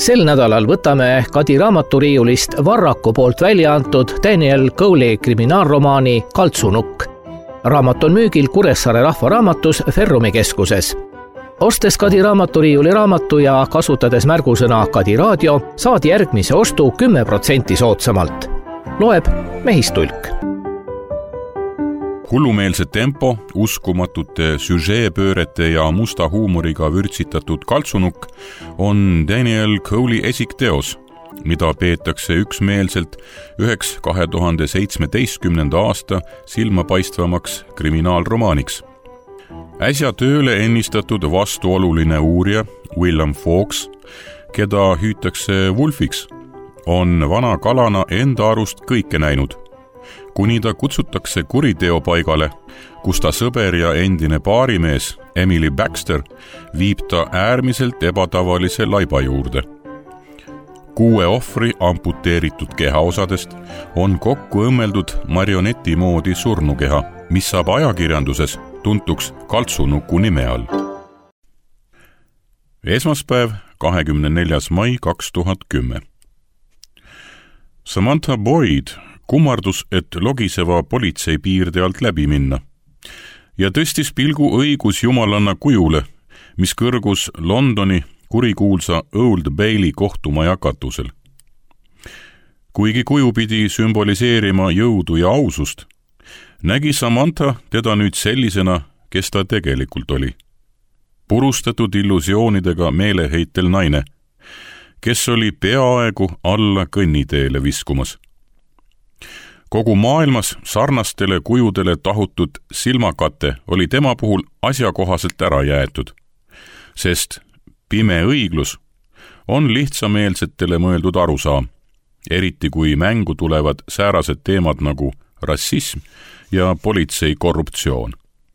Sel nädalal võtame Kadi raamaturiiulist Varraku poolt välja antud Daniel Cowley kriminaalromaani Kaltsunukk. Raamat on müügil Kuressaare Rahvaraamatus Ferrumi keskuses. Ostes Kadi raamaturiiuli raamatu ja kasutades märgusõna Kadi raadio, saad järgmise ostu 10% soodsamalt. Loeb Mehistulk. Hullumeelse tempo, uskumatute süžeepöörete ja musta huumoriga vürtsitatud Kaltsunukk on Daniel Cowley esikteos, mida peetakse üksmeelselt üheks 2017. aasta silmapaistvamaks kriminaalromaaniks. Äsja tööle ennistatud vastuoluline uurija William Fawkes, keda hüütakse Wolfiks, on vana kalana enda arust kõike näinud, kuni ta kutsutakse kuriteopaigale, kus ta sõber ja endine baarimees Emily Baxter viib ta äärmiselt ebatavalise laiba juurde. 6 ohvri amputeeritud kehaosadest on kokku õmmeldud marioneti moodi surnukeha, mis saab ajakirjanduses tuntuks Kaltsunuku nime all. Esmaspäev, 24. mai 2010. Samantha Boyd kummardus, et logiseva politsei piirde alt läbi minna ja tõstis pilgu õigusjumalanna kujule, mis kõrgus Londoni kurikuulsa Old Bailey kohtumaja katusel. Kuigi kuju pidi sümboliseerima jõudu ja ausust, nägi Samantha teda nüüd sellisena, kes ta tegelikult oli. Purustatud illusioonidega meeleheitel naine, kes oli peaaegu alla kõnniteele viskumas. Kogu maailmas sarnastele kujudele tahutud silmakate oli tema puhul asjakohaselt ära jäetud, sest pime õiglus on lihtsameelsetele mõeldud arusaam, eriti kui mängu tulevad säärased teemad nagu rassism ja politsei korruptsioon.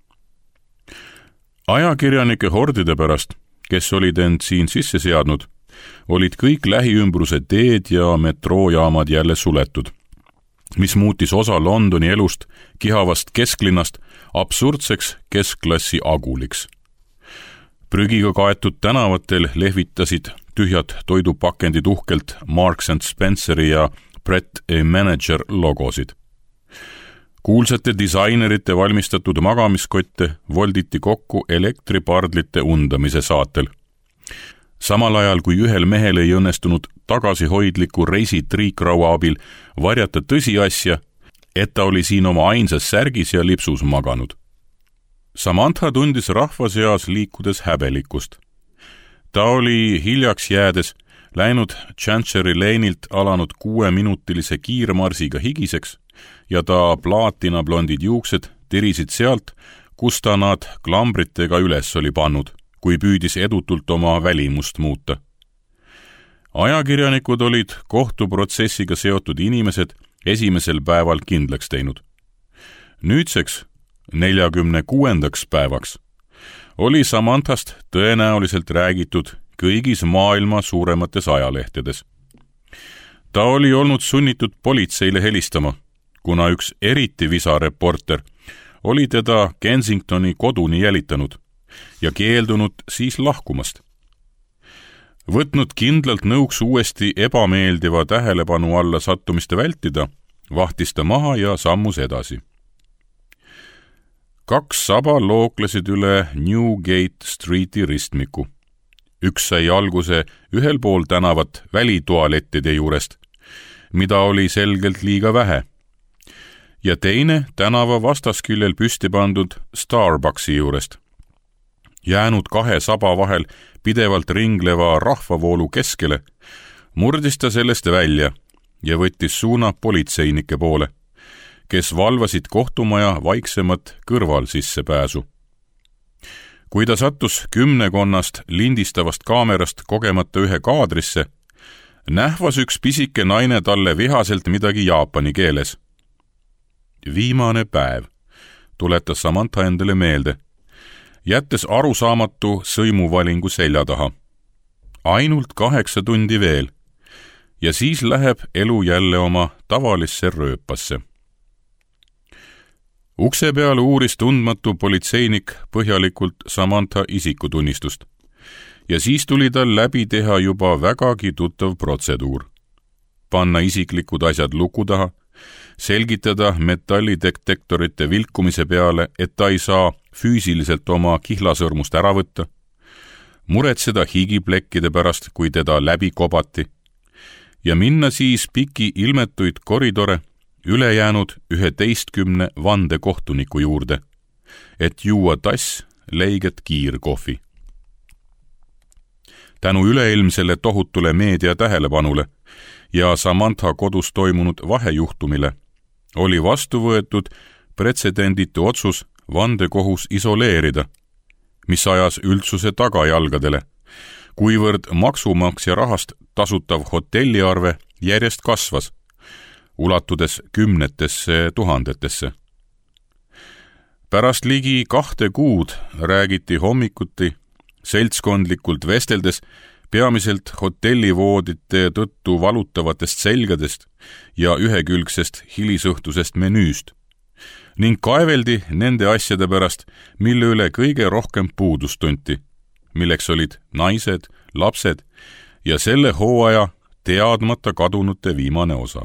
Ajakirjanike hordide pärast, kes olid end siin sisse seadnud, olid kõik lähiümbruse teed ja metroojaamad jälle suletud, mis muutis osa Londoni elust kihavast kesklinnast absurdseks keskklassi aguliks. Prügiga kaetud tänavatel lehvitasid tühjad toidupakendid uhkelt Marks & Spenceri ja Brett & Manager logosid. Kuulsate disainerite valmistatud magamiskotte volditi kokku elektripardlite undamise saatel. Samal ajal, kui ühel mehel ei õnnestunud tagasihoidliku reisitriikraua abil varjata tõsiasja, et ta oli siin oma ainsas särgis ja lipsus maganud. Samantha tundis rahva seas liikudes häbelikkust. Ta oli hiljaks jäädes läinud Chancery Lane'ilt alanud 6-minutilise kiirmarsiga higiseks ja ta plaatinablondid juuksed tirisid sealt, kus ta nad klambritega üles oli pannud, kui püüdis edutult oma välimust muuta. Ajakirjanikud olid kohtuprotsessiga seotud inimesed esimesel päeval kindlaks teinud. Nüüdseks, 46. päevaks, oli Samanthast tõenäoliselt räägitud kõigis maailma suuremates ajalehtedes. Ta oli olnud sunnitud politseile helistama, kuna üks eriti visa reporter oli teda Kensingtoni koduni jälitanud ja keeldunud siis lahkumast. Võtnud kindlalt nõuks uuesti ebameeldiva tähelepanu alla sattumiste vältida, vahtis ta maha ja sammus edasi. 2 saba looklesid üle Newgate Streeti ristmiku. Üks sai alguse ühel pool tänavat välitualettide juurest, mida oli selgelt liiga vähe, ja teine tänava vastasküljel püsti pandud Starbucksi juurest. Jäänud 2 saba vahel pidevalt ringleva rahvavoolu keskele, murdis ta sellest välja ja võttis suuna politseinike poole, kes valvasid kohtumaja vaiksemat kõrval sissepääsu. Kui ta sattus 10 lindistavast kaamerast kogemata ühe kaadrisse, nähvas üks pisike naine talle vihaselt midagi jaapani keeles. Viimane päev, tuletas Samantha endale meelde, jättes arusaamatu sõimuvalingu selja taha. Ainult 8 tundi veel ja siis läheb elu jälle oma tavalisse rööpasse. Ukse peal uuris tundmatu politseinik põhjalikult Samantha isikutunnistust ja siis tuli tal läbi teha juba vägagi tuttav protseduur. Panna isiklikud asjad luku taha, selgitada metallidetektorite vilkumise peale, et ta ei saa füüsiliselt oma kihlasõrmust ära võtta, muretseda higiplekkide pärast, kui teda läbi kobati, ja minna siis piki ilmetuid koridore ülejäänud 11 vandekohtuniku juurde, et juua tass leiget kiirkohvi. Tänu üleilmsele tohutule meedia tähelepanule ja Samantha kodus toimunud vahejuhtumile oli vastu võetud pretsedenditu otsus vandekohus isoleerida, mis ajas üldsuse tagajalgadele, kuivõrd maksumaksja rahast tasutav hotelliarve järjest kasvas, ulatudes 10 000. Pärast ligi 2 kuud räägiti hommikuti seltskondlikult vesteldes peamiselt hotellivoodite tõttu valutavatest selgadest ja ühekülgsest hilisõhtusest menüüst ning kaeveldi nende asjade pärast, mille üle kõige rohkem puudust tunti, milleks olid naised, lapsed ja selle hooaja teadmata kadunute viimane osa.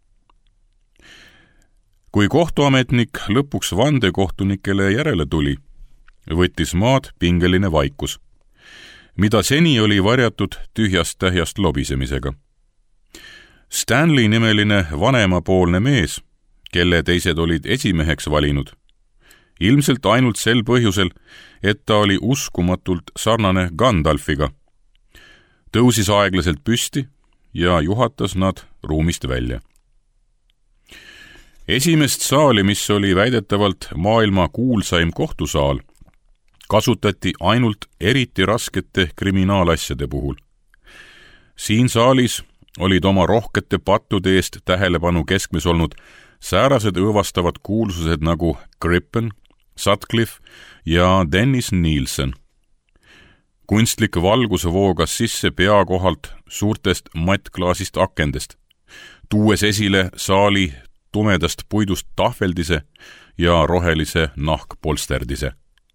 Kui kohtuametnik lõpuks vandekohtunikele järele tuli, võttis maad pingeline vaikus, mida seni oli varjatud tühjast tähjast lobisemisega. Stanley nimeline vanemapoolne mees, kelle teised olid esimeheks valinud, ilmselt ainult sel põhjusel, et ta oli uskumatult sarnane Gandalfiga, tõusis aeglaselt püsti ja juhatas nad ruumist välja. Esimest saali, mis oli väidetavalt maailma kuulsaim kohtusaal, kasutati ainult eriti raskete kriminaalasjade puhul. Siin saalis olid oma rohkete pattude eest tähelepanu keskmes olnud säärased õõvastavad kuulsused nagu Crippen, Sutcliffe ja Dennis Nielsen. Kunstlik valgus voogas sisse pea kohalt suurtest mattklaasist akendest, tuues esile saali tumedast puidust tahveldise ja rohelise nahkpolsterdise.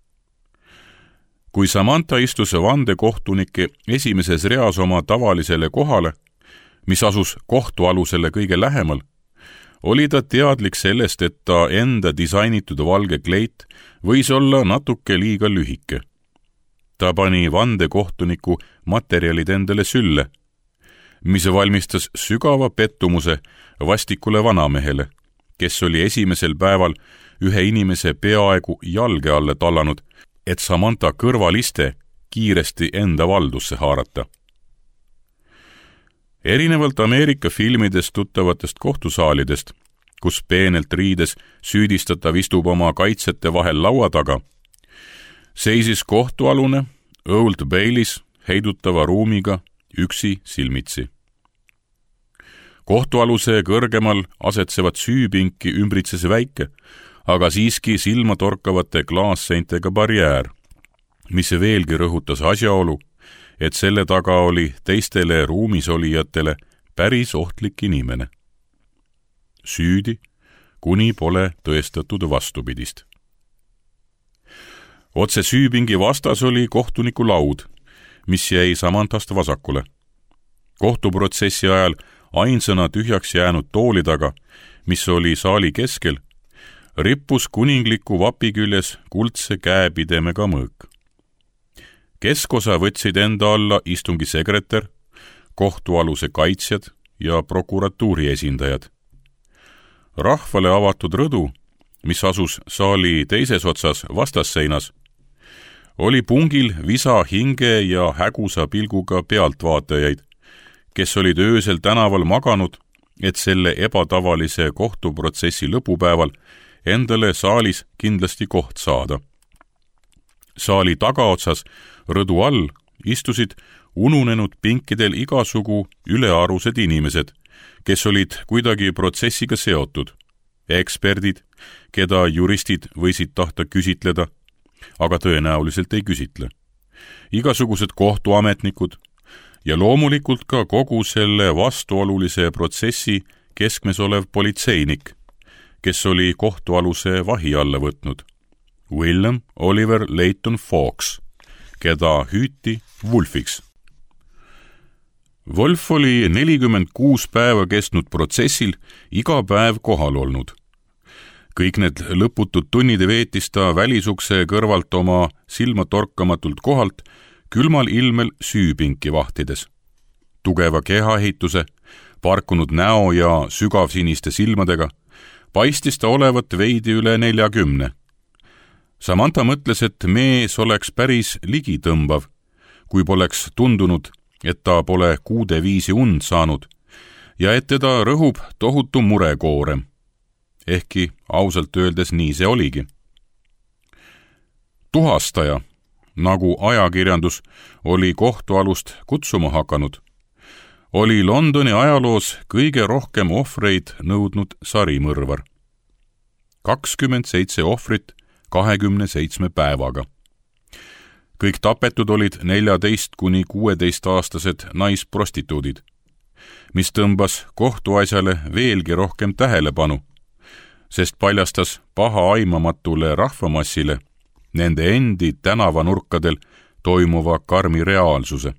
Kui Samantha istus vandekohtunike esimeses reas oma tavalisele kohale, mis asus kohtualusele kõige lähemal, oli ta teadlik sellest, et ta enda disainitud valge kleit võis olla natuke liiga lühike. Ta pani vandekohtuniku materjalid endale sülle, mis valmistas sügava pettumuse vastikule vanamehele, kes oli esimesel päeval ühe inimese peaaegu jalge alla tallanud, et Samantha kõrvaliste kiiresti enda valdusse haarata. Erinevalt Ameerika filmidest tuttavatest kohtusaalidest, kus peenelt riides süüdistatav istub oma kaitsjate vahel laua taga, seisis kohtualune Old Bailey's heidutava ruumiga üksi silmitsi. Kohtualuse kõrgemal asetsevat süüpinki ümbritses väike, aga siiski silmatorkavate klaasseintega barjäär, mis veelgi rõhutas asjaolu, et selle taga oli teistele ruumis olijatele päris ohtlik inimene. Süüdi, kuni pole tõestatud vastupidist. Otse süüpingi vastas oli kohtuniku laud, mis jäi Samanthast vasakule. Kohtuprotsessi ajal ainsana tühjaks jäänud tooli taga, mis oli saali keskel, rippus kuningliku vapi küljes kuldse käepidemega mõõk. Keskosa võtsid enda alla istungi sekretär, kohtualuse kaitsjad ja prokuratuuri esindajad. Rahvale avatud rõdu, mis asus saali teises otsas vastasseinas, oli pungil visa hinge ja hägusa pilguga pealtvaatajaid, kes olid öösel tänaval maganud, et selle ebatavalise kohtuprotsessi lõpupäeval endale saalis kindlasti koht saada. Saali tagaotsas rõdu all istusid ununenud pinkidel igasugu ülearused inimesed, kes olid kuidagi protsessiga seotud, eksperdid, keda juristid võisid tahta küsitleda, aga tõenäoliselt ei küsitle, igasugused kohtuametnikud ja loomulikult ka kogu selle vastuolulise protsessi keskmes olev politseinik, kes oli kohtualuse vahi alla võtnud, William Oliver Layton Fawkes, keda hüüti Wolfiks. Wolf oli 46 päeva kestnud protsessil iga päev kohal olnud. Kõik need lõputud tunnid veetis ta välisukse kõrvalt oma silma torkamatult kohalt külmal ilmel süüpinki vahtides. Tugeva kehaehituse, parkunud näo ja sügavsiniste silmadega paistis ta olevat veidi üle 40. Samantha mõtles, et mees oleks päris ligitõmbav, kui poleks tundunud, et ta pole kuude viisi und saanud ja et teda rõhub tohutu murekoorem. Ehkki ausalt öeldes nii see oligi. Tuhastaja, nagu ajakirjandus oli kohtualust kutsuma hakanud, oli Londoni ajaloos kõige rohkem ohvreid nõudnud sarimõrvar. 27 ohvrit 27 päevaga. Kõik tapetud olid 14 kuni 16-aastased naisprostituudid, mis tõmbas kohtuasjale veelgi rohkem tähelepanu, sest paljastas pahaaimamatule rahvamassile nende endi tänavanurkadel toimuva karmi reaalsuse.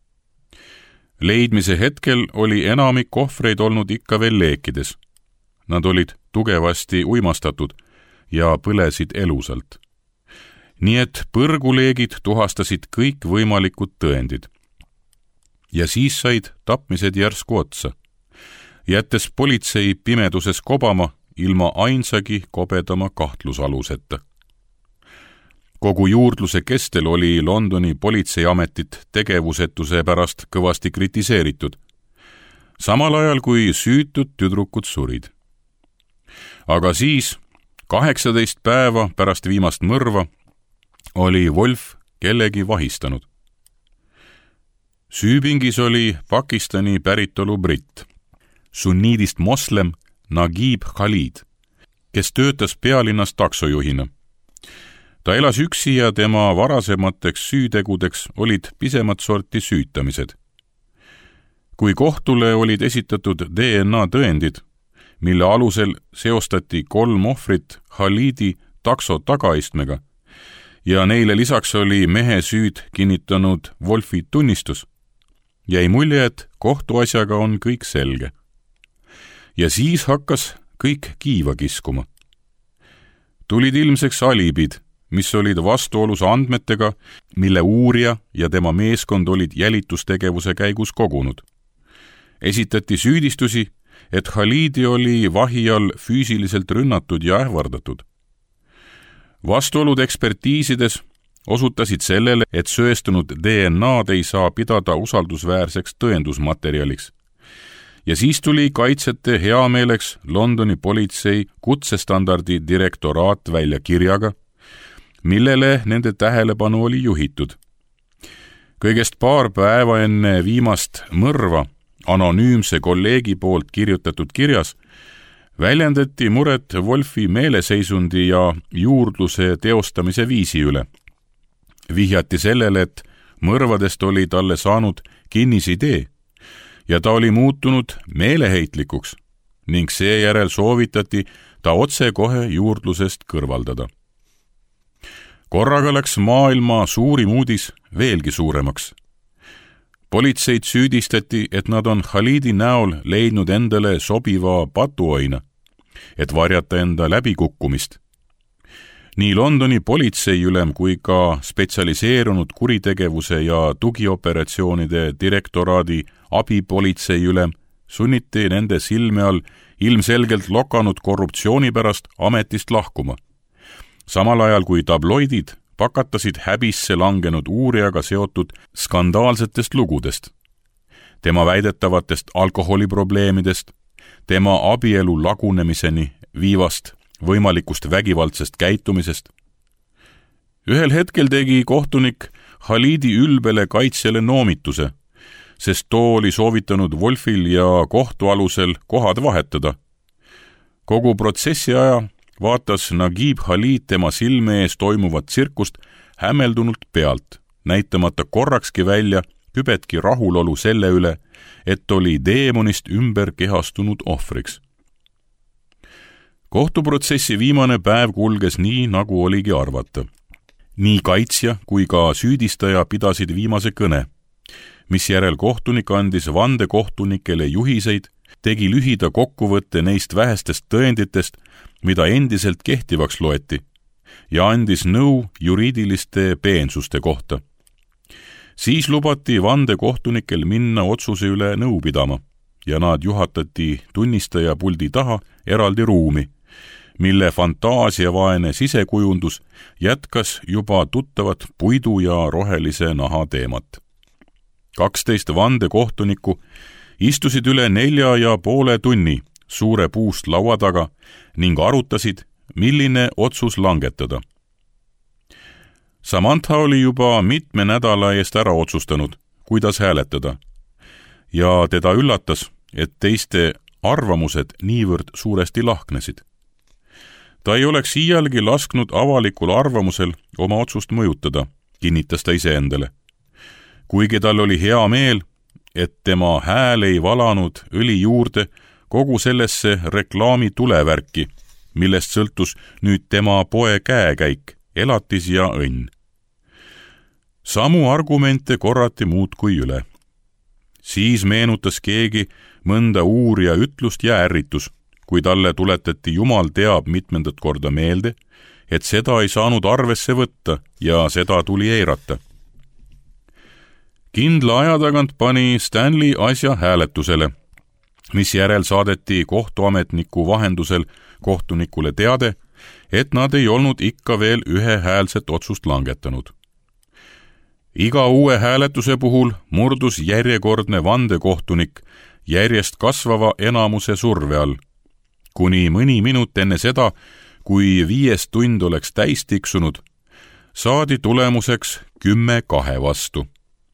Leidmise hetkel oli enamik ohvreid olnud ikka veel leekides. Nad olid tugevasti uimastatud ja põlesid elusalt. Nii et põrguleegid tuhastasid kõik võimalikud tõendid. Ja siis said tapmised järsku otsa, jättes politsei pimeduses kobama ilma ainsagi kobedama kahtlusaluseta. Kogu juurdluse kestel oli Londoni politseiametit tegevusetuse pärast kõvasti kritiseeritud, samal ajal kui süütud tüdrukud surid. Aga siis, 18 päeva pärast viimast mõrva, oli Wolf kellegi vahistanud. Süüpingis oli Pakistani päritolu britt, sunniidist moslem Nagib Khalid, kes töötas pealinnas taksojuhina. Ta elas üksi ja tema varasemateks süütegudeks olid pisemat sorti süütamised. Kui kohtule olid esitatud DNA tõendid, mille alusel seostati 3 ohvrit Khalidi takso tagaistmega ja neile lisaks oli mehe süüd kinnitanud Wolfi tunnistus, jäi mulje, et kohtuasjaga on kõik selge. Ja siis hakkas kõik kiiva kiskuma. Tulid ilmseks alibid, mis olid vastuolus andmetega, mille uurija ja tema meeskond olid jälitustegevuse käigus kogunud. Esitati süüdistusi, et Khalidi oli vahi all füüsiliselt rünnatud ja ähvardatud. Vastuolud ekspertiisides osutasid sellele, et sööstunud DNA-d ei saa pidada usaldusväärseks tõendusmaterjaliks. Ja siis tuli kaitsjate heameeleks Londoni politsei kutsestandardi direktoraat välja kirjaga, millele nende tähelepanu oli juhitud. Kõigest paar päeva enne viimast mõrva anonüümse kolleegi poolt kirjutatud kirjas väljendati muret Wolfi meeleseisundi ja juurdluse teostamise viisi üle. Vihjati sellele, et mõrvadest oli talle saanud kinnisidee ja ta oli muutunud meeleheitlikuks ning seejärel soovitati ta otsekohe juurdlusest kõrvaldada. Korraga läks maailma suurim uudis veelgi suuremaks. Politseid süüdistati, et nad on Khalidi näol leidnud endale sobiva patuoina, et varjata enda läbikukkumist. Nii Londoni politseiülem kui ka spetsialiseerunud kuritegevuse ja tugioperatsioonide direktoraadi abipolitseiülem sunniti nende silme all ilmselgelt lokanud korruptsiooni pärast ametist lahkuma. Samal ajal kui tabloidid pakatasid häbisse langenud uurijaga seotud skandaalsetest lugudest, tema väidetavatest alkoholiprobleemidest, tema abielu lagunemiseni viivast võimalikust vägivaldsest käitumisest. Ühel hetkel tegi kohtunik Khalidi ülbele kaitsjale noomituse, sest too oli soovitanud Wolfil ja kohtualusel kohad vahetada. Kogu protsessi aja vaatas Nagib Khalid tema silme ees toimuvat tsirkust hämmeldunult pealt, näitamata korrakski välja kübetki rahulolu selle üle, et oli deemonist ümber kehastunud ohvriks. Kohtuprotsessi viimane päev kulges nii, nagu oligi arvata. nii kaitsja kui ka süüdistaja pidasid viimase kõne, misjärel kohtunik andis vandekohtunikele juhiseid, tegi lühida kokkuvõtte neist vähestest tõenditest, mida endiselt kehtivaks loeti, ja andis nõu juriidiliste peensuste kohta. Siis lubati vandekohtunikel minna otsuse üle nõu pidama ja nad juhatati tunnistaja puldi taha eraldi ruumi, mille fantaasiavaene sisekujundus jätkas juba tuttavat puidu ja rohelise naha teemat. 12 vandekohtunikku istusid üle 4,5 tunni suure puust laua taga ning arutasid, milline otsus langetada. Samantha oli juba mitme nädala eest ära otsustanud, kuidas hääletada, ja teda üllatas, et teiste arvamused niivõrd suuresti lahknesid. Ta ei oleks iialgi lasknud avalikul arvamusel oma otsust mõjutada, kinnitas ta iseendale. Kuigi tal oli hea meel, et tema hääl ei valanud õli juurde kogu sellesse reklaami tulevärki, millest sõltus nüüd tema poe käekäik, elatis ja õnn. Samu argumente korrati muudkui üle. Siis meenutas keegi mõnda uurija ütlust ja ärritus, kui talle tuletati Jumal teab mitmendat korda meelde, et seda ei saanud arvesse võtta ja seda tuli eirata. Kindla aja tagant pani Stanley asja hääletusele, misjärel saadeti kohtuametniku vahendusel kohtunikule teade, et nad ei olnud ikka veel ühehäälset otsust langetanud. Iga uue hääletuse puhul murdus järjekordne vandekohtunik järjest kasvava enamuse surve all, kuni mõni minut enne seda, kui 5. tund oleks täis tiksunud, saadi tulemuseks 10-2 vastu.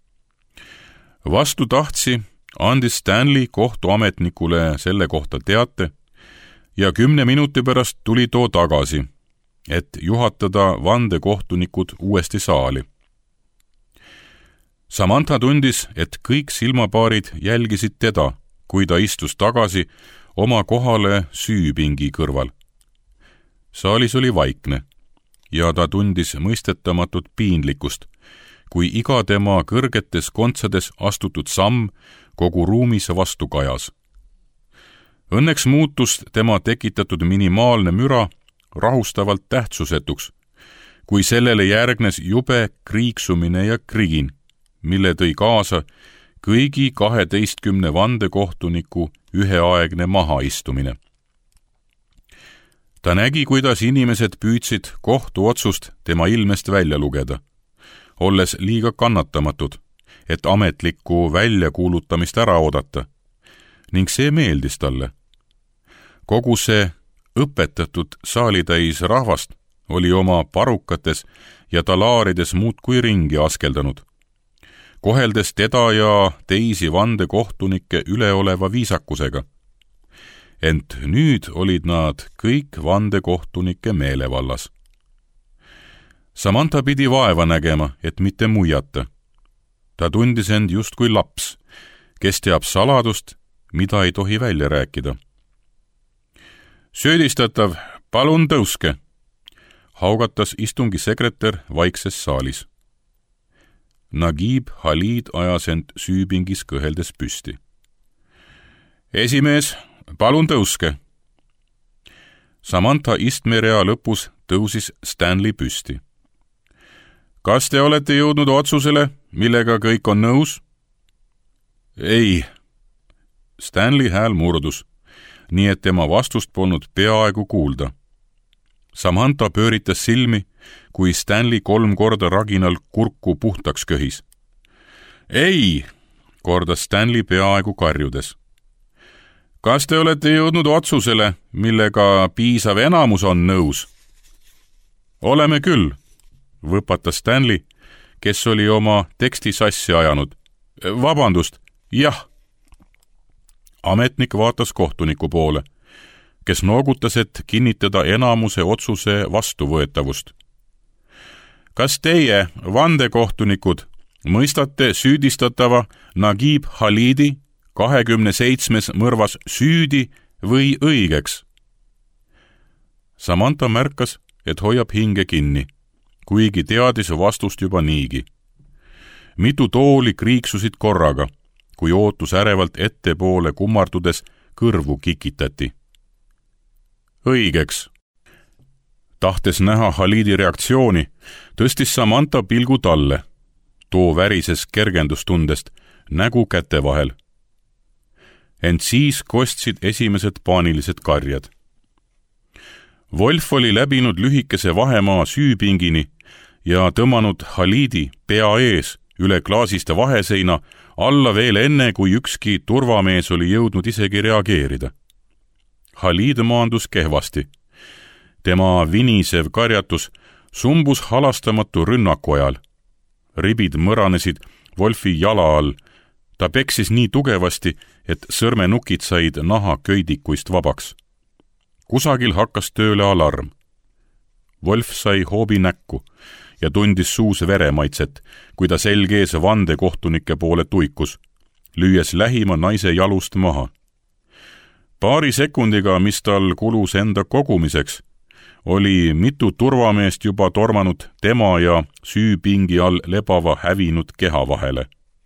Vastu tahtsi andis Stanley kohtuametnikule selle kohta teate ja 10 minuti pärast tuli too tagasi, et juhatada vandekohtunikud uuesti saali. Samantha tundis, et kõik silmapaarid jälgisid teda, kui ta istus tagasi oma kohale süüpingi kõrval. Saalis oli vaikne ja ta tundis mõistetamatut piinlikkust, kui iga tema kõrgetes kontsades astutud samm kogu ruumis vastu kajas. Õnneks muutus tema tekitatud minimaalne müra rahustavalt tähtsusetuks, kui sellele järgnes jube kriiksumine ja krigin, mille tõi kaasa kõigi 12 vandekohtuniku üheaegne mahaistumine. Ta nägi, kuidas inimesed püüdsid kohtuotsust tema ilmest välja lugeda, olles liiga kannatamatud, et ametlikku väljakuulutamist ära oodata, ning see meeldis talle. Kogu see õpetatud saalitäis rahvast oli oma parukates ja talaarides muudkui ringi askeldanud, koheldes teda ja teisi vandekohtunikke üleoleva viisakusega. Ent nüüd olid nad kõik vandekohtunike meelevallas. Samantha pidi vaeva nägema, et mitte muiata. Ta tundis end justkui laps, kes teab saladust, mida ei tohi välja rääkida. Süüdistatav, palun tõuske, haugatas istungi sekretär vaikses saalis. Naguib Khalid ajas end süüpingis kõheldes püsti. Esimees, palun tõuske. Samantha istmerea lõpus tõusis Stanley püsti. Kas te olete jõudnud otsusele, millega kõik on nõus? Ei. Stanley hääl murdus, nii et tema vastust polnud peaaegu kuulda. Samantha pööritas silmi, kui Stanley 3 korda raginal kurku puhtaks köhis. Ei, kordas Stanley peaaegu karjudes. Kas te olete jõudnud otsusele, millega piisav enamus on nõus? Oleme küll, võpatas Stanley, kes oli oma teksti sassi ajanud. Vabandust, jah. Ametnik vaatas kohtuniku poole, kes noogutas, et kinnitada enamuse otsuse vastuvõetavust. Kas teie, vandekohtunikud, mõistate süüdistatava Naguib Khalidi 27 mõrvas süüdi või õigeks? Samantha märkas, et hoiab hinge kinni, kuigi teadis vastust juba niigi. Mitu tooli kriiksusid korraga, kui ootus ärevalt ettepoole kummardudes kõrvu kikitati. Õigeks. Tahtes näha Halidi reaktsiooni, tõstis Samantha pilgu talle. Too värises kergendustundest, nägu käte vahel. Ent siis kostsid esimesed paanilised karjad. Wolf oli läbinud lühikese vahemaa süüpingini ja tõmmanud Halidi pea ees üle klaasiste vaheseina alla veel enne, kui ükski turvamees oli jõudnud isegi reageerida. Halid maandus kehvasti. Tema vinisev karjatus sumbus halastamatu rünnaku ajal. Ribid mõranesid Wolfi jala all. Ta peksis nii tugevasti, et sõrmenukid said naha köidikuist vabaks. Kusagil hakkas tööle alarm. Wolf sai hoobi näkku ja tundis suus veremaitset, kui ta selgees vandekohtunike poole tuikus, lüües lähima naise jalust maha. Paari sekundiga, mis tal kulus enda kogumiseks, oli mitu turvameest juba tormanud tema ja süüpingi all lebava hävinud keha vahele.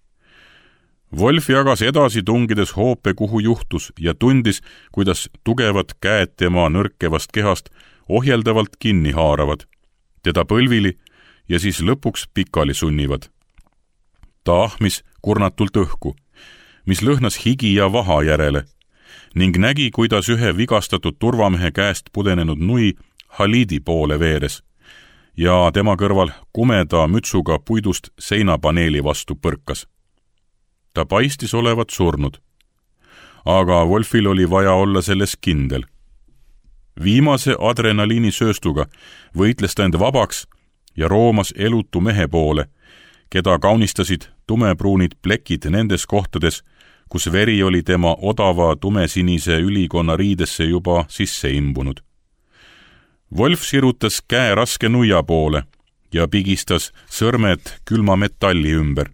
Wolf jagas edasi tungides hoope, kuhu juhtus ja tundis, kuidas tugevad käed tema nõrkevast kehast ohjeldavalt kinni haaravad, teda põlvili ja siis lõpuks pikali sunnivad. Ta ahmis kurnatult õhku, mis lõhnas higi ja vaha järele, ning nägi, kuidas ühe vigastatud turvamehe käest pudenenud nui Halidi poole veeres ja tema kõrval kumeda mütsuga puidust seinapaneeli vastu põrkas. Ta paistis olevat surnud, aga Wolfil oli vaja olla selles kindel. Viimase adrenaliinisööstuga võitles ta end vabaks ja roomas elutu mehe poole, keda kaunistasid tumepruunid plekid nendes kohtades, kus veri oli tema odava tumesinise ülikonna riidesse juba sisse imbunud. Wolf sirutas käe raske nuia poole ja pigistas sõrmed külma metalli ümber.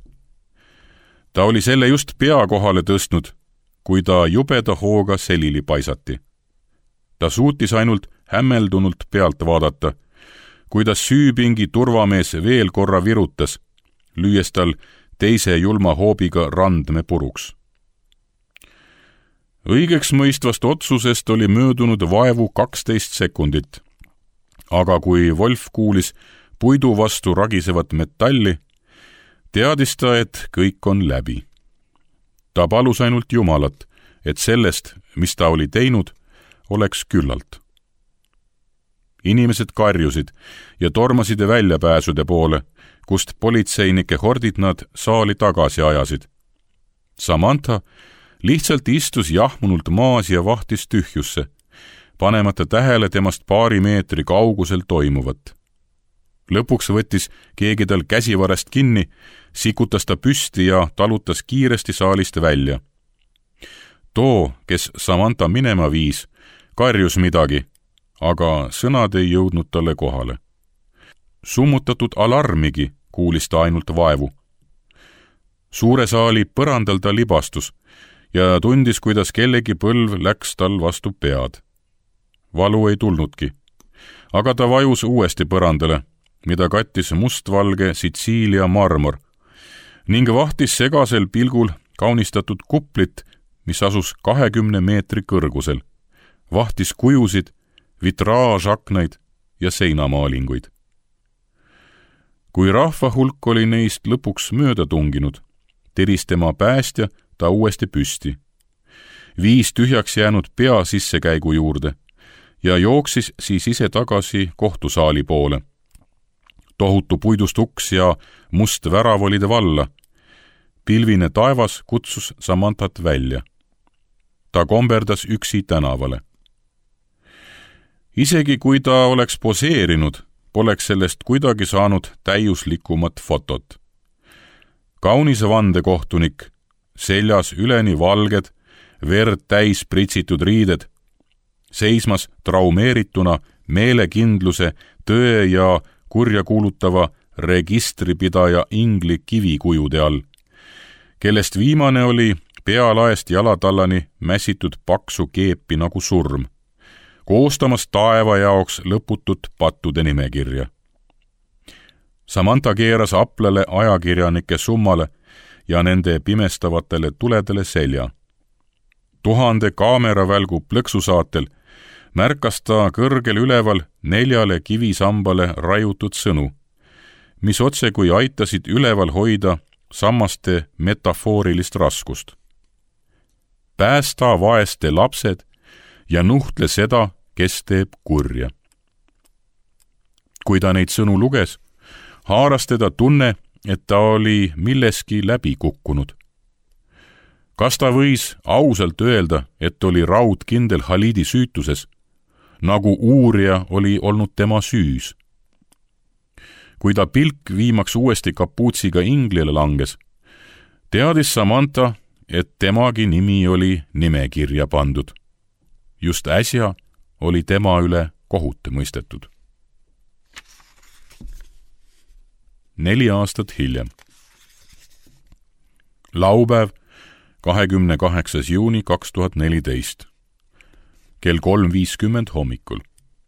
Ta oli selle just pea kohale tõstnud, kui ta jubeda hooga selili paisati. Ta suutis ainult hämmeldunult pealt vaadata, kuidas süüpingi turvamees veel korra virutas, lüües tal teise julma hoobiga randme puruks. Õigeks mõistvast otsusest oli möödunud vaevu 12 sekundit, aga kui Wolf kuulis puidu vastu ragisevat metalli, teadis ta, et kõik on läbi. Ta palus ainult Jumalat, et sellest, mis ta oli teinud, oleks küllalt. Inimesed karjusid ja tormasid väljapääsude poole, kust politseinike hordid nad saali tagasi ajasid. Samantha lihtsalt istus jahmunult maas ja vahtis tühjusse, panemata tähele temast paari meetri kaugusel toimuvat. Lõpuks võttis keegi tal käsivarest kinni, sikutas ta püsti ja talutas kiiresti saalist välja. Too, kes Samantha minema viis, karjus midagi, aga sõnad ei jõudnud talle kohale. Summutatud alarmigi kuulis ta ainult vaevu. Suure saali põrandal ta libastus ja tundis, kuidas kellegi põlv läks tal vastu pead. Valu ei tulnudki, aga ta vajus uuesti põrandale, mida kattis mustvalge Sitsiilia marmor, ning vahtis segasel pilgul kaunistatud kuplit, mis asus 20 meetri kõrgusel, vahtis kujusid, vitraažaknaid ja seinamaalinguid. Kui rahva hulk oli neist lõpuks mööda tunginud, tiris tema päästja ta uuesti püsti. Viis tühjaks jäänud pea sissekäigu juurde ja jooksis siis ise tagasi kohtusaali poole. Tohutu puidust uks ja must värav olid valla. Pilvine taevas kutsus Samanthat välja. Ta komberdas üksi tänavale. Isegi kui ta oleks poseerinud, poleks sellest kuidagi saanud täiuslikumat fotot. Kaunis vandekohtunik, seljas üleni valged, verd täis pritsitud riided, seismas traumeerituna meelekindluse, tõe ja kurja kuulutava registripidaja ingli kivikujude all, kellest viimane oli pealaest jalatallani mässitud paksu keepi nagu surm, koostamas taeva jaoks lõputut pattude nimekirja. Samantha keeras Aplale, ajakirjanike summale ja nende pimestavatele tuledele selja. 1000 kaameravälgu plõksusaatel märkas ta kõrgel üleval 4 kivisambale raiutud sõnu, mis otse kui aitasid üleval hoida sammaste metafoorilist raskust. Päästa vaeste lapsed ja nuhtle seda, kes teeb kurja. Kui ta neid sõnu luges, haaras teda tunne, et ta oli milleski läbi kukkunud. Kas ta võis ausalt öelda, et oli raudkindel Khalidi süütuses, nagu uurija oli olnud tema süüs? Kui ta pilk viimaks uuesti kapuutsiga inglile langes, teadis Samantha, et temagi nimi oli nimekirja pandud. Just äsja oli tema üle kohut mõistetud. 4 aastat hiljem. Laupäev, 28. juuni 2014. Kell 3:50 hommikul.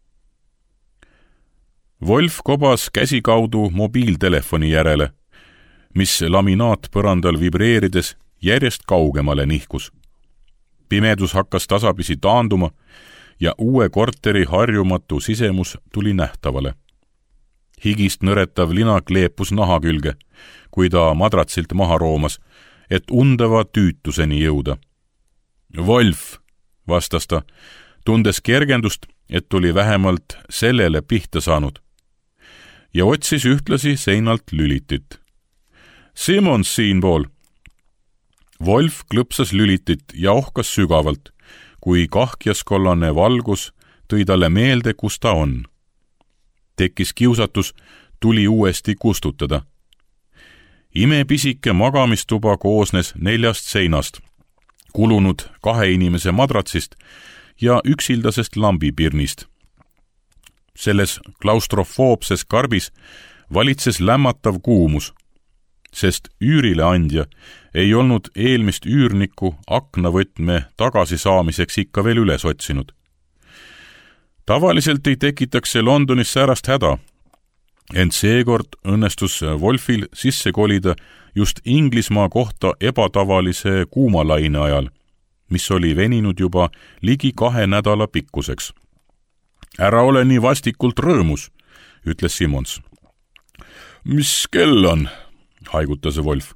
Wolf kobas käsikaudu mobiiltelefoni järele, mis laminaatpõrandal vibreerides järjest kaugemale nihkus. Pimedus hakkas tasapisi taanduma ja uue korteri harjumatu sisemus tuli nähtavale. Higist nõretav lina kleepus naha külge, kui ta madratsilt maha roomas, et undava tüütuseni jõuda. Wolf, vastas ta, tundes kergendust, et oli vähemalt sellele pihta saanud, ja otsis ühtlasi seinalt lülitit. Simons siinpool. Wolf klõpsas lülitit ja ohkas sügavalt, kui kahkjaskollane valgus tõi talle meelde, kus ta on. Tekkis kiusatus tuli uuesti kustutada. Imepisike magamistuba koosnes 4 seinast, kulunud 2 inimese madratsist ja üksildasest lambipirnist. Selles klaustrofoobses karbis valitses lämmatav kuumus, sest üürileandja ei olnud eelmist üürnikku aknavõtme tagasisaamiseks ikka veel üles otsinud. Tavaliselt ei tekitaks see Londonis säärast häda, ent seekord õnnestus Wolfil sisse kolida just Inglismaa kohta ebatavalise kuumalaine ajal, mis oli veninud juba ligi 2 nädala pikkuseks. Ära ole nii vastikult rõõmus, ütles Simons. Mis kell on? Haigutas Wolf.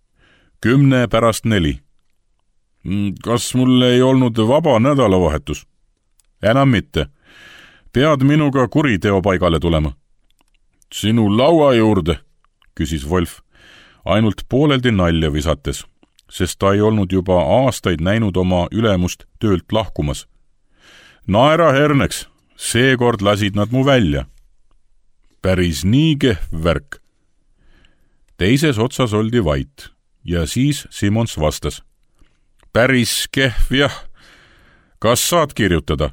3:10. Kas mul ei olnud vaba nädalavahetus? Enam mitte. Pead minuga kuriteo paigale tulema. Sinu laua juurde, küsis Wolf, ainult pooleldi nalja visates, sest ta ei olnud juba aastaid näinud oma ülemust töölt lahkumas. Naera herneks, seekord lasid nad mu välja. Päris nii kehv värk. Teises otsas oldi vait ja siis Simons vastas. Päris kehv jah. Kas saad kirjutada?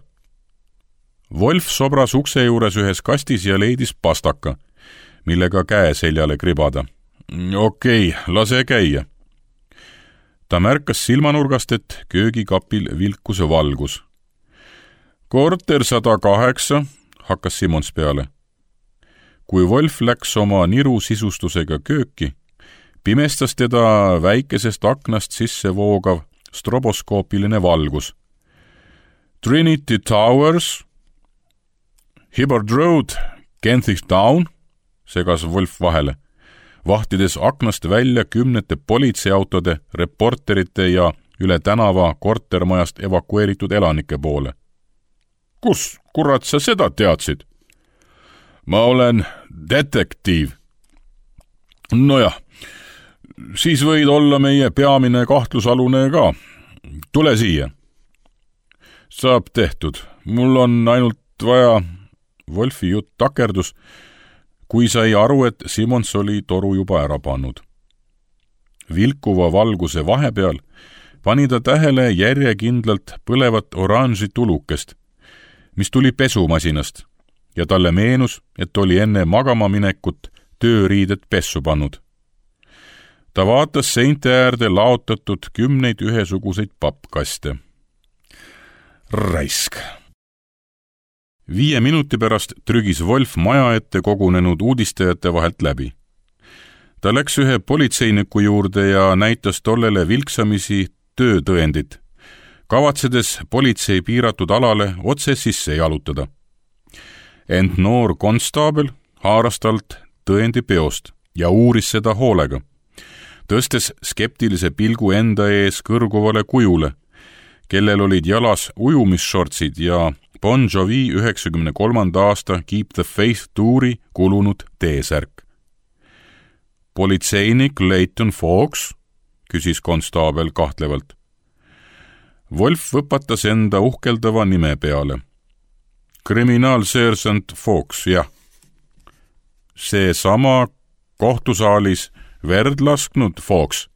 Wolf sobras ukse juures ühes kastis ja leidis pastaka, millega käe seljale kribada. Okei, lase käia. Ta märkas silmanurgast, et köögikapil vilkus valgus. Korter 108, hakkas Simons peale. Kui Wolf läks oma niru sisustusega kööki, pimestas teda väikesest aknast sisse voogav stroboskoopiline valgus. Trinity Towers, Hibbard Road, Kentish Town, segas Wolf vahele, vahtides aknast välja 10 politseiautode, reporterite ja üle tänava kortermajast evakueeritud elanike poole. Kus, kurat, sa seda teadsid? Ma olen detektiiv. Nojah, siis võid olla meie peamine kahtlusalune ka. Tule siia. Saab tehtud. Mul on ainult vaja... Wolfi jutt takerdus, kui sai aru, et Simons oli toru juba ära pannud. Vilkuva valguse vahepeal pani ta tähele järjekindlalt põlevat oranži tulukest, mis tuli pesumasinast, ja talle meenus, et oli enne magama minekut tööriidet pessu pannud. Ta vaatas seinte äärde laotatud 10 ühesuguseid pappkaste. Raisk! 5 minuti pärast trügis Wolf maja ette kogunenud uudistajate vahelt läbi. Ta läks ühe politseiniku juurde ja näitas tollele vilksamisi töötõendit, kavatsedes politsei piiratud alale otse sisse jalutada. Ent noor konstaabel haaras talt tõendi peost ja uuris seda hoolega, tõstes skeptilise pilgu enda ees kõrguvale kujule, kellel olid jalas ujumisshortsid ja Bon Jovi 93. aasta Keep the Faith tuuri kulunud T-särk. Politseinik Leighton Fawkes, küsis konstaabel kahtlevalt. Wolf võpatas enda uhkeldava nime peale. Kriminaalseersant Fawkes, jah. See sama kohtusaalis verd lasknud Fawkes.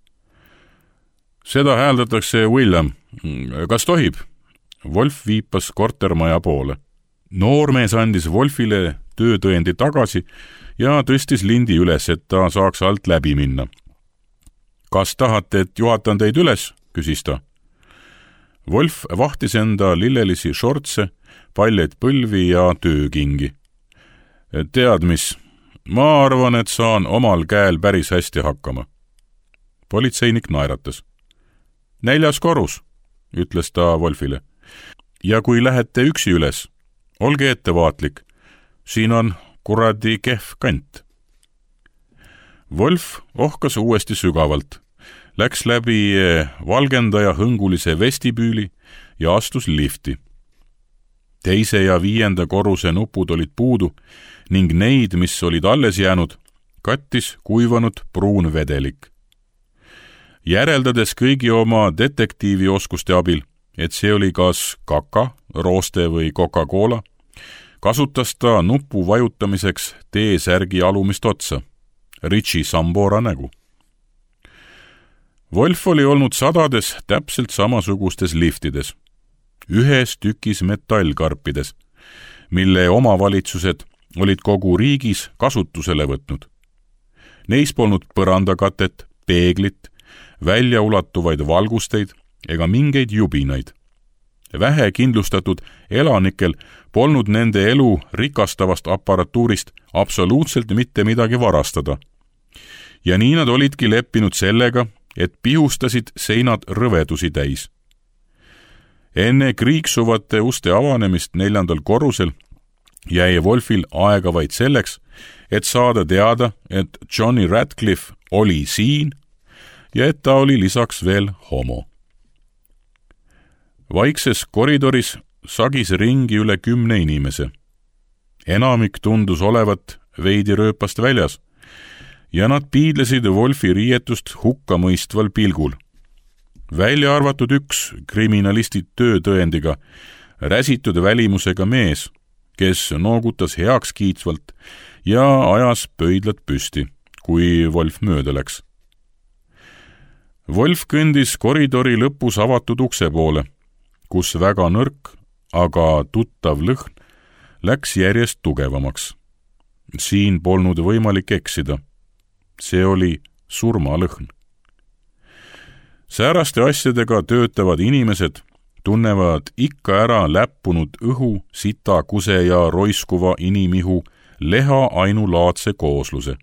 Seda hääldatakse William. Kas tohib? Wolf viipas kortermaja poole. Noormees andis Wolfile töötõendi tagasi ja tõstis lindi üles, et ta saaks alt läbi minna. Kas tahate, et juhatan teid üles? Küsis ta. Wolf vahtis enda lillelisi shortse, paljaid põlvi ja töökingi. Tead mis, ma arvan, et saan omal käel päris hästi hakkama. Politseinik naeratas. 4. korrus, ütles ta Wolfile. Ja kui lähete üksi üles, olge ettevaatlik. Siin on kuradi kehv kant. Wolf ohkas uuesti sügavalt, läks läbi valgendaja hõngulise vestibüüli ja astus lifti. 2. ja 5. korruse nupud olid puudu ning neid, mis olid alles jäänud, kattis kuivanud pruun vedelik. Järeldades kõigi oma detektiivioskuste abil, et see oli kas kaka, rooste või Coca-Cola, kasutas ta nupu vajutamiseks T-särgi alumist otsa, Richie Sambora nägu. Wolf oli olnud sadades täpselt samasugustes liftides, ühes tükis metallkarpides, mille omavalitsused olid kogu riigis kasutusele võtnud. Neis polnud põrandakatet, peeglit, väljaulatuvaid valgusteid ega mingeid jubinaid. Vähe kindlustatud elanikel polnud nende elu rikastavast aparatuurist absoluutselt mitte midagi varastada. Ja nii nad olidki leppinud sellega, et pihustasid seinad rõvedusi täis. Enne kriiksuvate uste avanemist 4. korrusel jäi Wolfil aega vaid selleks, et saada teada, et Johnny Radcliffe oli siin ja et ta oli lisaks veel homo. Vaikses koridoris sagis ringi üle 10 inimese. Enamik tundus olevat veidi rööpast väljas ja nad piidlesid Wolfi riietust hukkamõistval pilgul. Välja arvatud üks kriminalisti töötõendiga, räsitud välimusega mees, kes noogutas heaks kiitsvalt ja ajas pöidlad püsti, kui Wolf mööda läks. Wolf kõndis koridori lõpus avatud ukse poole, kus väga nõrk, aga tuttav lõhn läks järjest tugevamaks. Siin polnud võimalik eksida. See oli surmalõhn. Sääraste asjadega töötavad inimesed tunnevad ikka ära läppunud õhu, sita, kuse ja roiskuva inimihu leha ainulaadse koosluse.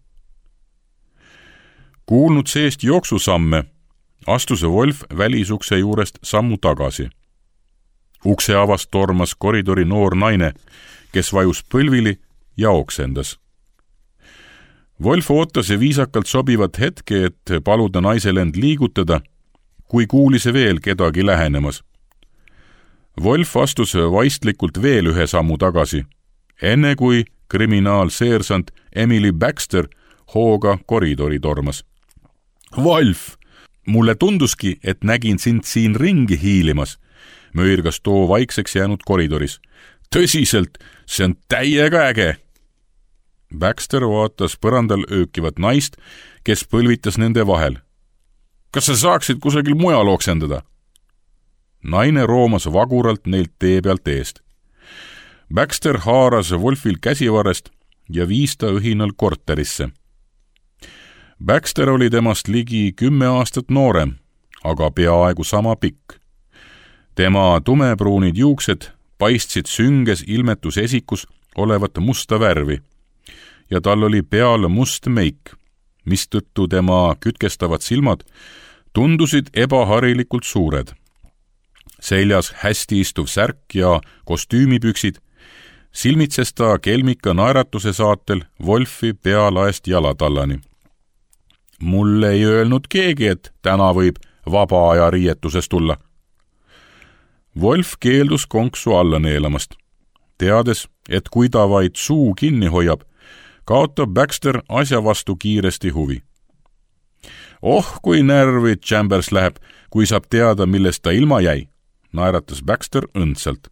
Kuulnud seest jooksusamme, astus Wolf välisukse juurest sammu tagasi. Ukse avast tormas koridori noor naine, kes vajus põlvili ja oksendas. Wolf ootas viisakalt sobivat hetke, et paluda naisel end liigutada, kui kuulis veel kedagi lähenemas. Wolf astus vaistlikult veel ühe sammu tagasi, enne kui kriminaalseersant Emily Baxter hooga koridori tormas. Wolf, mulle tunduski, et nägin sind siin ringi hiilimas, möirgas too vaikseks jäänud koridoris. Tõsiselt, see on täiega äge! Baxter vaatas põrandal öökivat naist, kes põlvitas nende vahel. Kas sa saaksid kusagil mujal oksendada? Naine roomas vaguralt neilt tee pealt eest. Baxter haaras Wolfil käsivarest ja viis ta õhinal korterisse. Baxter oli temast ligi 10 aastat noorem, aga peaaegu sama pikk. Tema tumepruunid juuksed paistsid sünges ilmetusesikus olevat musta värvi ja tal oli peal must meik, mistõttu tema kütkestavad silmad tundusid ebaharilikult suured. Seljas hästi istuv särk ja kostüümipüksid silmitses ta kelmika naeratuse saatel Wolfi pealaest jalatallani. Mulle ei öelnud keegi, et täna võib vaba aja riietuses tulla. Wolf keeldus konksu alla neelamast, teades, et kui ta vaid suu kinni hoiab, kaotab Baxter asja vastu kiiresti huvi. Oh, kui närvi Chambers läheb, kui saab teada, millest ta ilma jäi, naeratas Baxter õndsalt.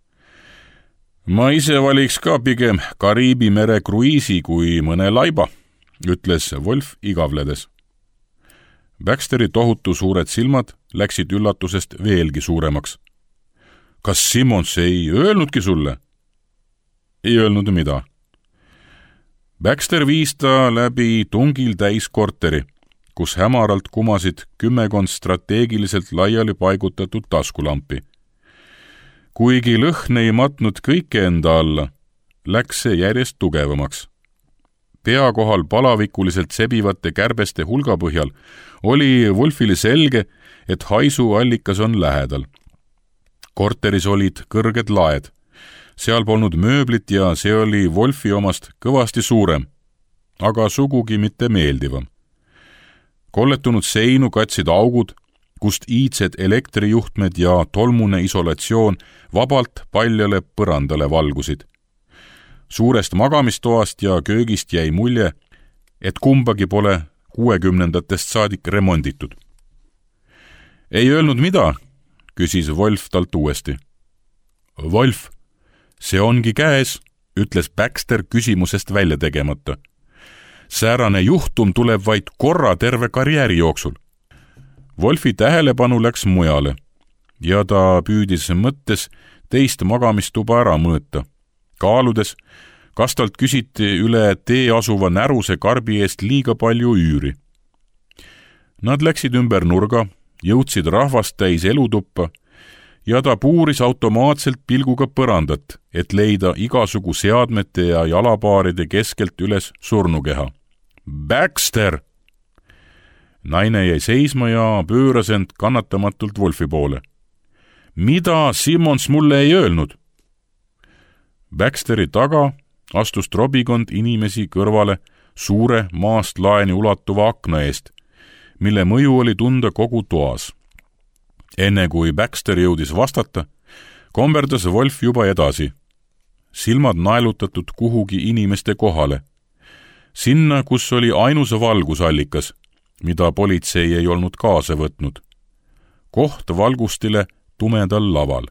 Ma ise valiks ka pigem Kariibi mere kruiisi kui mõne laiba, ütles Wolf igavledes. Baxteri tohutu suured silmad läksid üllatusest veelgi suuremaks. Kas Simmons ei öelnudki sulle? Ei öelnud mida. Baxter viis ta läbi tungil täis korteri, kus hämaralt kumasid 10 strateegiliselt laiali paigutatud taskulampi. Kuigi lõhn ei matnud kõike enda alla, läks see järjest tugevamaks. Pea kohal palavikuliselt sebivate kärbeste hulga põhjal oli Wolfile selge, et haisuallikas on lähedal. Korteris olid kõrged laed. Seal polnud mööblit ja see oli Wolfi omast kõvasti suurem, aga sugugi mitte meeldivam. Kolletunud seinu katsid augud, kust iidsed elektrijuhtmed ja tolmune isolatsioon vabalt paljale põrandale valgusid. Suurest magamistoast ja köögist jäi mulje, et kumbagi pole 60-ndatest saadik remonditud. Ei öelnud mida, küsis Wolf talt uuesti. Wolf, see ongi käes, ütles Baxter küsimusest välja tegemata. Säärane juhtum tuleb vaid korra terve karjääri jooksul. Wolfi tähelepanu läks mujale ja ta püüdis mõttes teist magamistuba ära mõõta, kaaludes, kas talt küsiti üle tee asuva näruse karbi eest liiga palju üüri. Nad läksid ümber nurga, jõudsid rahvast täis elutuppa ja ta puuris automaatselt pilguga põrandat, et leida igasugu seadmete ja jalapaaride keskelt üles surnukeha. Baxter! Naine jäi seisma ja pööras end kannatamatult Wolfi poole. Mida Simmons mulle ei öelnud? Baxteri taga astus trobikond inimesi kõrvale suure maast laeni ulatuva akna eest, mille mõju oli tunda kogu toas. Enne kui Baxter jõudis vastata, komberdas Wolf juba edasi. Silmad naelutatud kuhugi inimeste kohale. Sinna, kus oli ainus valgusallikas, mida politsei ei olnud kaasa võtnud. Koht valgustile tumedal laval.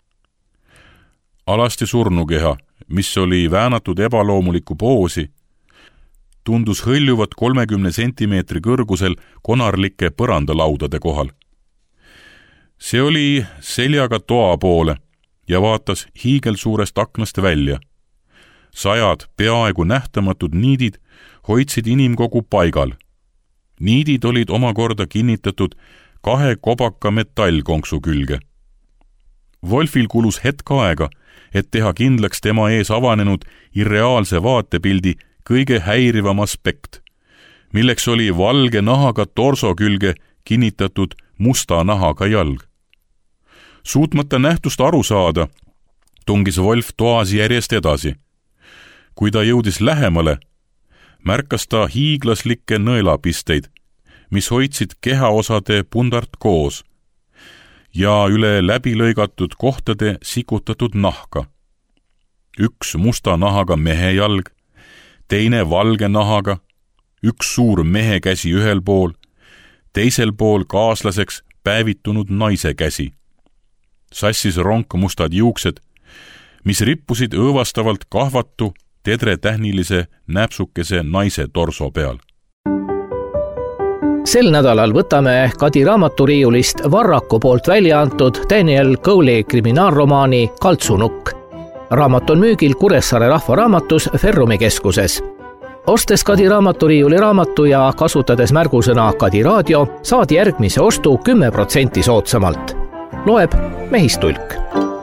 Alasti surnukeha, mis oli väänatud ebaloomulikku poosi, tundus hõljuvat 30 sentimeetri kõrgusel konarlike põrandalaudade kohal. See oli seljaga toa poole ja vaatas hiigelsuurest aknast välja. 100 peaaegu nähtamatud niidid hoidsid inimkogu paigal. Niidid olid omakorda kinnitatud 2 kobaka metallkonksu külge. Wolfil kulus hetk aega, et teha kindlaks tema ees avanenud irreaalse vaatepildi kõige häirivam aspekt, milleks oli valge nahaga torso külge kinnitatud musta nahaga jalg. Suutmata nähtust aru saada, tungis Wolf toas järjest edasi. Kui ta jõudis lähemale, märkas ta hiiglaslikke nõelapisteid, mis hoidsid kehaosade pundart koos ja üle läbilõigatud kohtade sikutatud nahka. Üks musta nahaga mehe jalg, teine valge nahaga, üks suur mehe käsi ühel pool, teisel pool kaaslaseks päevitunud naise käsi. Sassis ronk mustad juuksed, mis rippusid õõvastavalt kahvatu tedretähnilise näpsukese naise torso peal. Sel nädalal võtame Kadi raamaturiiulist Varraku poolt välja antud Daniel Cowley kriminaalromaani Kaltsunukk. Raamat on müügil Kuressaare Rahvaraamatus Ferrumi keskuses. Ostes Kadi raamaturiiuli raamatu ja kasutades märgusõna Kadi raadio, saad järgmise ostu 10% soodsamalt. Loeb Mehistulk.